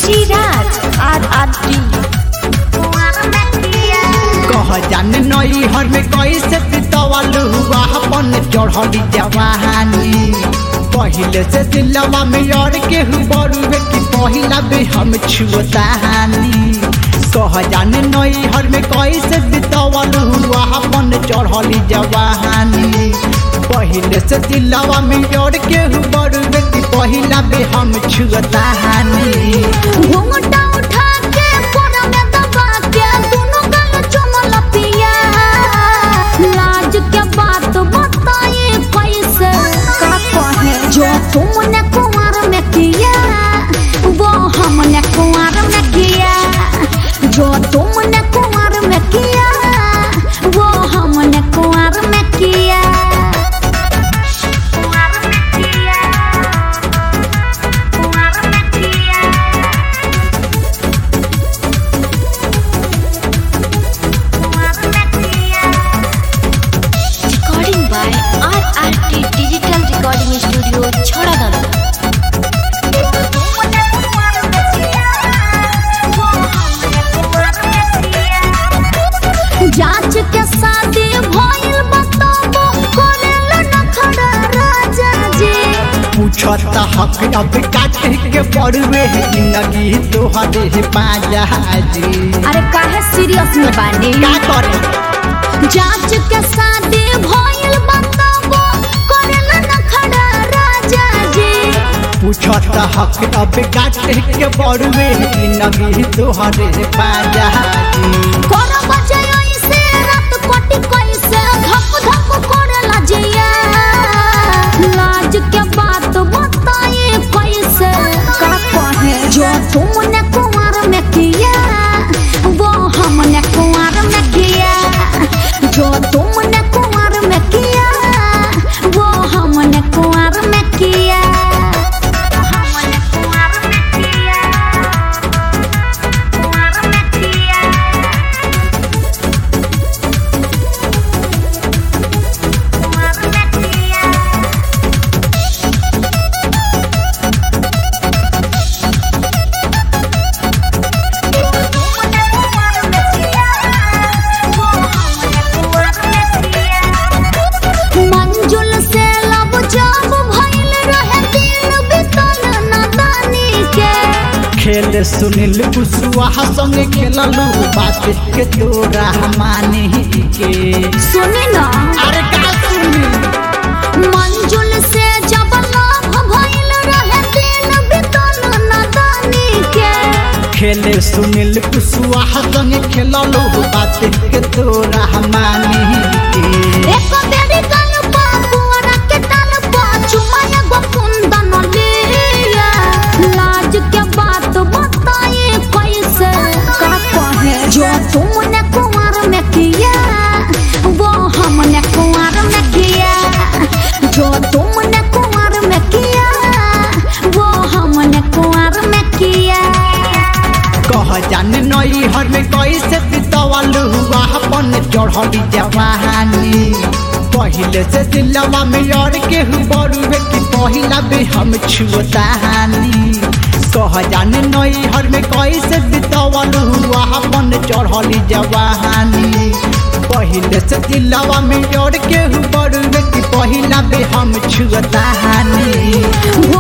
ऋषि राज RRT। कह जान नई हर में कैसे बितवलू अपन चढ़ली जवानी। पहले से दिलवा में और केहू बड़ुए कि पहिला बे हम छुअतानी। कह जान नई हर में कैसे बितवलू अपन चढ़ली जवानी। पहले से दिलवा में और केहू बड़ुए कि पहिला बे हम छुअतानी। घूंघटा उठा के कोना में दबा के दोनों गाल चुमल पिया। लाज के बात बताए कैसे का कहे जो तुमने कुंवर में किया वो हमने कुंवर में किया। जो तुमने कुंवर में किया वो हमने कुंवर में किया। Recording by RRT Digital Recording Studio, Chhadagam। जांच के शादी भइल बताबो कोरेला नखड़ा राजा जी। पूछत हक अब काट के पड़ुए जिंदगी तोहरे पाजा जी। अरे काहे सीरियस में बानी का करे जांच के शादी भइल बताबो कोरेला नखड़ा राजा जी। पूछत हक अब काट के पड़ुए जिंदगी तोहरे पाजा जी। कोरा बजे ऐसे रात कोटी कैसे धप धप कोरेला जिया। लाज के बात बताए कैसे का कहे जो तुमने कुंवर में किया वो हमने कुंवर में किया। जो तुमने कुंवर में किया वो हमने कुंवर में किया। हमने कुंवर में किया। कुंवर में किया। कुंवर में किया। मंजुल से लब जब भइल रहे दिन बितल नादानी के। खेल सुनिल कुसुआ संगे खेललू बात के तोरा माने के। सुनी ना अरे का सुनी मंजुल से जब लब भइल रहे दिन बितल नादानी के। खेल सुनिल कुसुआ संगे खेललू बात के तोरा माने के। एक बेरी काल पुअरा के ताल पा चुमा एगो कुंदन लिया। लाज के बात बताए कैसे का कहे जो तुमने कुंवर में किया वो हमने कुंवर में किया। जो तुमने कुंवर में किया वो हमने कुंवर में किया। कह जान नई हर में कैसे बितवलू अपन चढ़ली जवानी। पहले से दिलवा में और केहू बड़ुए कि पहिला बे हम छुअतानी। कह जान नई हर में कैसे बितवलू अपन चढ़ली जवानी। पहले से दिलवा में और केहू बड़ुए कि पहिला बे हम छुअतानी।